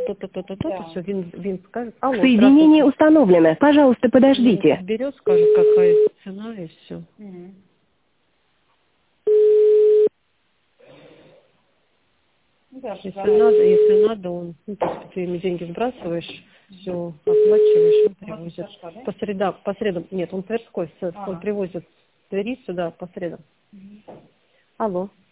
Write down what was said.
то-то, все, Вин скажет. Алло, Соединение установлено. Пожалуйста, подождите. Берет, скажет, какая цена, и все. Если надо, он, ну, то есть ты ему деньги сбрасываешь, все оплачиваешь, он привозит. По средам, нет, он Тверской, он привозит с Твери сюда по средам. Алло.